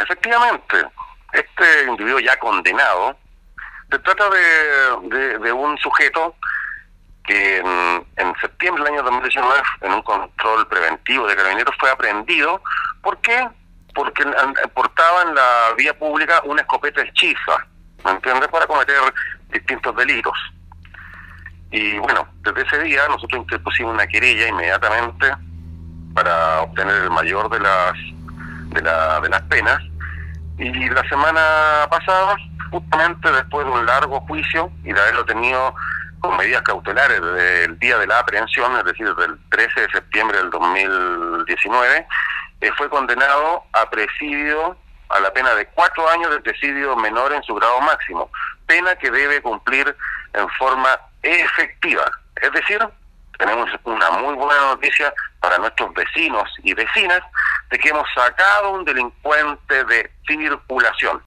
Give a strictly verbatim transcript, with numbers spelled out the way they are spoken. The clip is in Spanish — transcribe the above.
Efectivamente, este individuo ya condenado se trata de, de, de un sujeto que en, en septiembre del año dos mil diecinueve, en un control preventivo de Carabineros, fue aprehendido. ¿Por qué? Porque portaba en la vía pública una escopeta hechiza, ¿me entiendes?, para cometer distintos delitos. Y bueno, desde ese día nosotros interpusimos una querella inmediatamente para obtener el mayor de las de, la, de las penas. Y la semana pasada, justamente después de un largo juicio y de haberlo tenido con medidas cautelares desde el día de la aprehensión, es decir, desde el trece de septiembre del dos mil diecinueve, eh, fue condenado a presidio, a la pena de cuatro años de presidio menor en su grado máximo, pena que debe cumplir en forma efectiva. Es decir, tenemos una muy buena noticia para nuestros vecinos y vecinas de que hemos sacado un delincuente de circulación.